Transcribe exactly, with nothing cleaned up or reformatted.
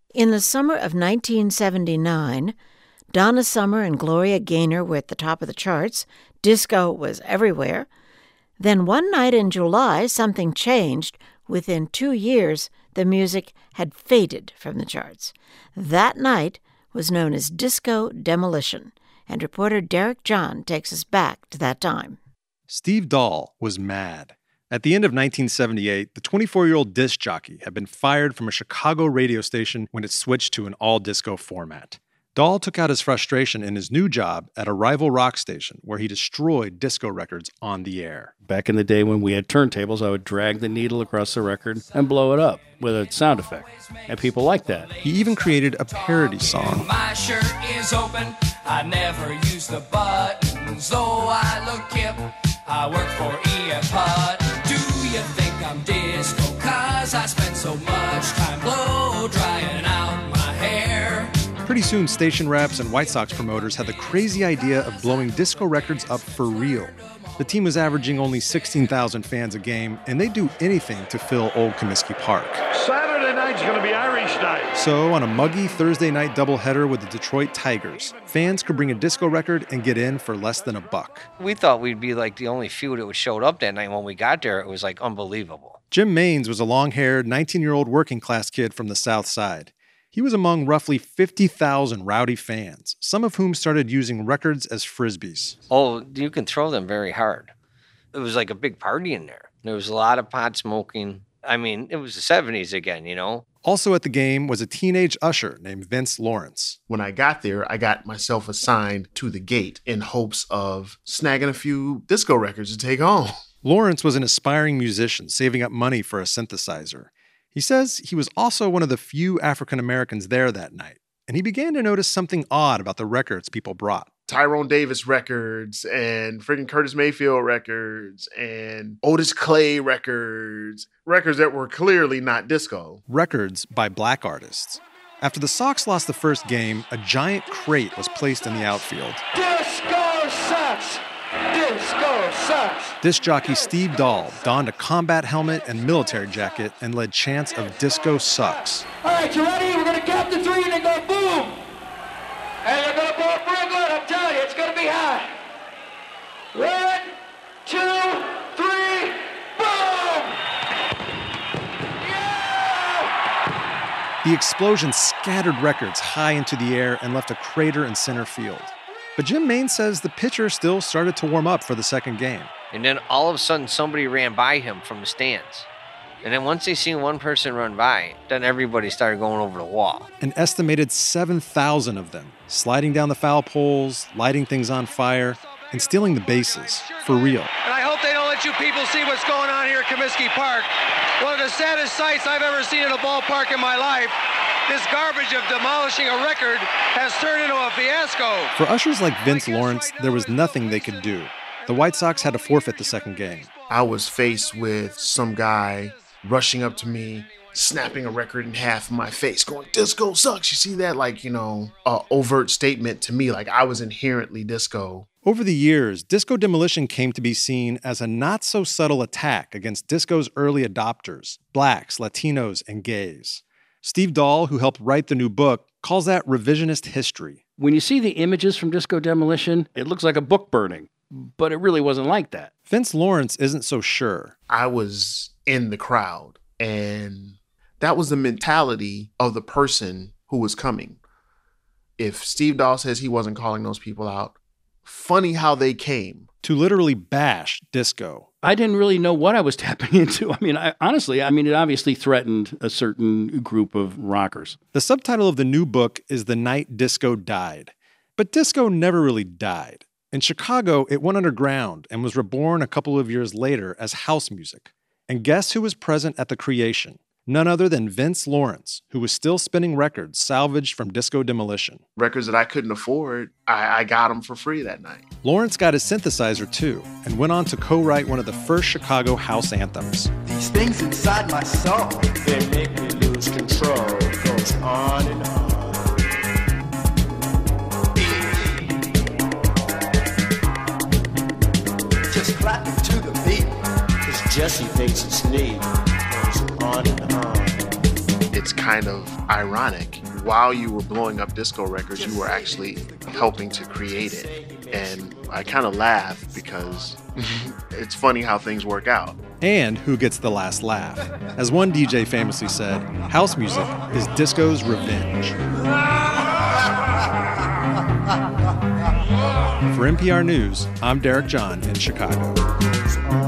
In the summer of nineteen seventy-nine, Donna Summer and Gloria Gaynor were at the top of the charts. Disco was everywhere. Then one night in July, something changed. Within two years, the music had faded from the charts. That night was known as Disco Demolition, and reporter Derek John takes us back to that time. Steve Dahl was mad. At the end of nineteen seventy-eight, the twenty-four-year-old disc jockey had been fired from a Chicago radio station when it switched to an all-disco format. Dahl took out his frustration in his new job at a rival rock station where he destroyed disco records on the air. Back in the day when we had turntables, I would drag the needle across the record and blow it up with a sound effect. And people liked that. He even created a parody song. My shirt is open. I never use the buttons. Though I look hip, I work for E F P U D. Do you think I'm disco? Cause I spent so much time blow drying out my hair. Pretty soon, station reps and White Sox promoters had the crazy idea of blowing disco records up for real. The team was averaging only sixteen thousand fans a game, and they'd do anything to fill Old Comiskey Park. Saturday night's going to be Irish night. So, on a muggy Thursday night doubleheader with the Detroit Tigers, fans could bring a disco record and get in for less than a buck. We thought we'd be like the only few that showed up that night. When we got there, it was like unbelievable. Jim Maines was a long-haired, nineteen-year-old working-class kid from the South Side. He was among roughly fifty thousand rowdy fans, some of whom started using records as frisbees. Oh, you can throw them very hard. It was like a big party in there. There was a lot of pot smoking. I mean, it was the seventies again, you know? Also at the game was a teenage usher named Vince Lawrence. When I got there, I got myself assigned to the gate in hopes of snagging a few disco records to take home. Lawrence was an aspiring musician saving up money for a synthesizer. He says he was also one of the few African Americans there that night, and he began to notice something odd about the records people brought. Tyrone Davis records and freaking Curtis Mayfield records and Otis Clay records, records that were clearly not disco. Records by black artists. After the Sox lost the first game, a giant crate was placed in the outfield. Disco sucks! Disco sucks! Disc jockey Steve Dahl donned a combat helmet and military jacket and led chants of "Disco sucks." All right, you ready? We're going to count to three and then go boom! And you're going to blow it real good, I'm telling you, it's going to be high. One, two, three, boom! Yeah! The explosion scattered records high into the air and left a crater in center field. But Jim Maines says the pitcher still started to warm up for the second game. And then all of a sudden, somebody ran by him from the stands. And then once they seen one person run by, then everybody started going over the wall. An estimated seven thousand of them, sliding down the foul poles, lighting things on fire, and stealing the bases, for real. And I hope they don't let you people see what's going on here at Comiskey Park. One of the saddest sights I've ever seen in a ballpark in my life. This garbage of demolishing a record has turned into a fiasco. For ushers like Vince Lawrence, there was nothing they could do. The White Sox had to forfeit the second game. I was faced with some guy rushing up to me, snapping a record in half in my face, going, "Disco sucks." You see that? Like, you know, a overt statement to me, like I was inherently disco. Over the years, disco demolition came to be seen as a not-so-subtle attack against disco's early adopters, blacks, Latinos, and gays. Steve Dahl, who helped write the new book, calls that revisionist history. When you see the images from Disco Demolition, it looks like a book burning, but it really wasn't like that. Vince Lawrence isn't so sure. I was in the crowd, and that was the mentality of the person who was coming. If Steve Dahl says he wasn't calling those people out, funny how they came. To literally bash disco. I didn't really know what I was tapping into. I mean, I, honestly, I mean, it obviously threatened a certain group of rockers. The subtitle of the new book is The Night Disco Died. But disco never really died. In Chicago, it went underground and was reborn a couple of years later as house music. And guess who was present at the creation? None other than Vince Lawrence, who was still spinning records salvaged from disco demolition. Records that I couldn't afford, I, I got them for free that night. Lawrence got his synthesizer too, and went on to co-write one of the first Chicago house anthems. These things inside my soul, they make me lose control. It goes on and on. Just clapping to the beat, 'cause Jesse thinks it's neat. It goes on and on. It's kind kind of ironic. While you were blowing up disco records, you were actually helping to create it. And I kind of laugh because it's funny how things work out. And who gets the last laugh. As one D J famously said, house music is disco's revenge. For N P R News, I'm Derek John in Chicago.